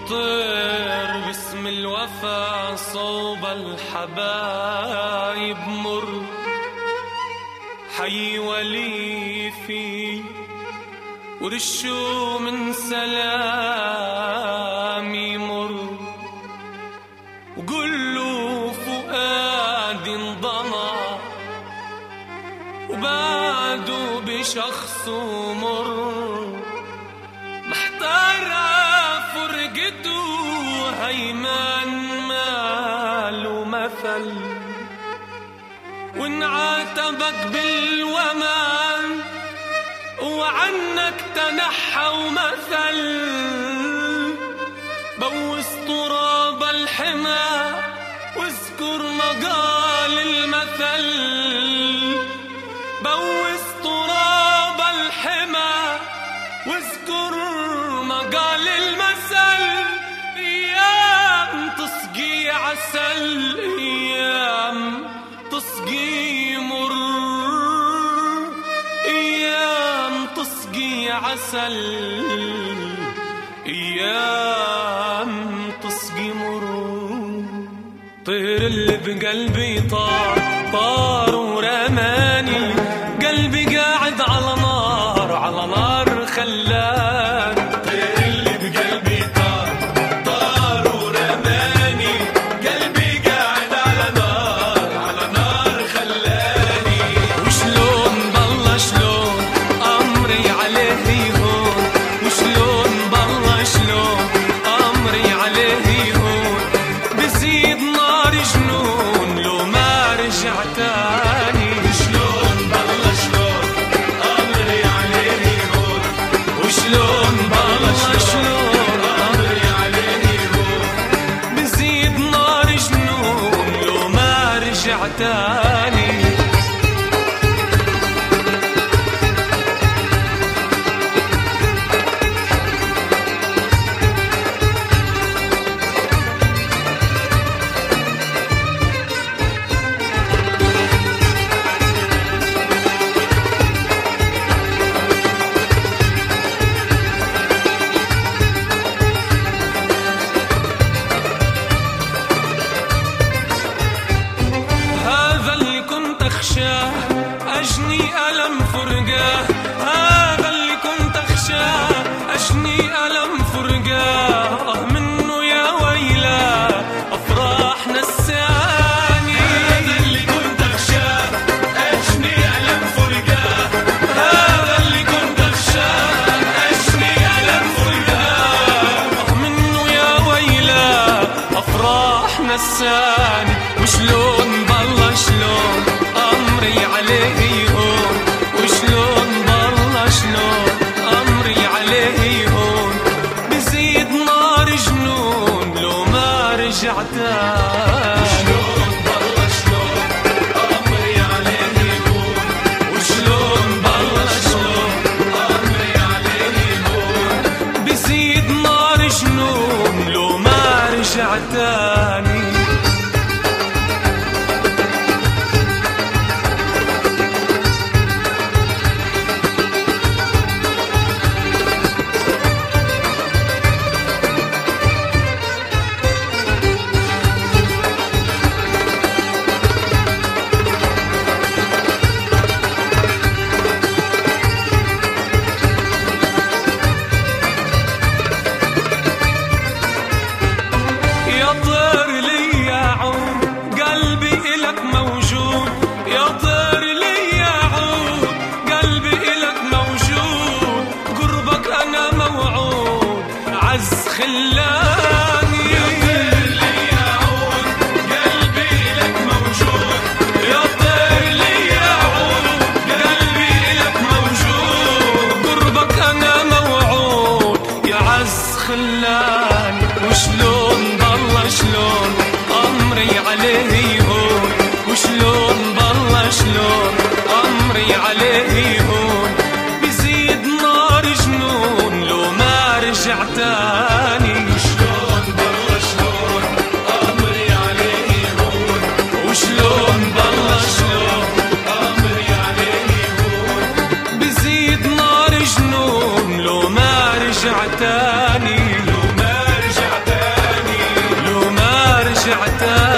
طير باسم الوفا صوب الحبايب مر، حي ولي فيه ورشوا من سلامي مر، وقلوا فؤادي انضمى وبعده بشخصه مر، محتار فرقته هيمان مال ومثل، وانعاتبك بالومان وعنك تنحى ومثل، بوس تراب الحمى واذكر مقال المثل، بوس تراب الحمى واذكر مقال المثل، ايام تسقي عسل ايام تسقي مر، ايام تسقي عسل ايام تسقي مر. طير اللي بقلبي طار طار ورماني، قلبي قاعد على نار على نار خلاني. طير اللي بقلبي طار طار ورماني، قلبي قاعد على نار خلاني. وشلون بالله شلون أمري عليه يهون، وشلون بالله شلون أمري عليه يهون، بزيد نار جنون لو ما رجع تاني. شلون بالله شلون أمري عليه يهون، وشلون بالله شلون أمري عليه يهون، بزيد نار جنون لو ما رجع تاني. أجني ألم فرقاه، هذا اللي كنت أخشاه، أجني ألم فرقاه، منه يا ويلا أفراح نساني. هذا اللي كنت أخشاه، أجني ألم فرقاه، هذا اللي كنت أخشاه، أجني ألم فرقاه، منه يا ويلا أفراح نساني. وشلون بالله شلون أمري عليه يهون، وشلون بالله شلون أمري عليه يهون، بزيد نار جنون لو ما رجع تاني. وشلون بالله شلون أمري عليه يهون، وشلون بالله شلون أمري عليه يهون، بزيد نار جنون لو ما رجع تاني. خلاني يا طير لي يعود قلبي لك موجود، يا طير لي يعود قلبي لك موجود، قربك أنا موعود يا عز خلاني. وشلون بالله شلون أمري عليه يهون، وشلون بالله شلون أمري عليه يهون، بزيد نار جنون لو ما رجع تاني. وشلون بالله شلون أمري عليه يهون، وشلون بالله شلون أمري عليه يهون، بزيد نار جنون لو ما رجع تاني، لو ما رجع رجعت